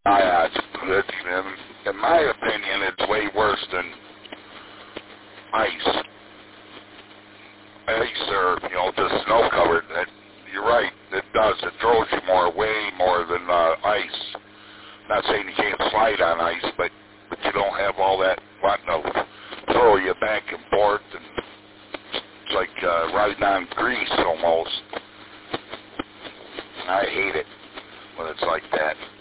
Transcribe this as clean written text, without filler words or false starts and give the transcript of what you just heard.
In my opinion, it's way worse than ice. Ice or, just snow covered. You're right, it does. It throws you way more than ice. Not saying you can't slide on ice, but you don't have all that wanting to throw you back and forth, and it's like riding on grease almost. I hate it when it's like that.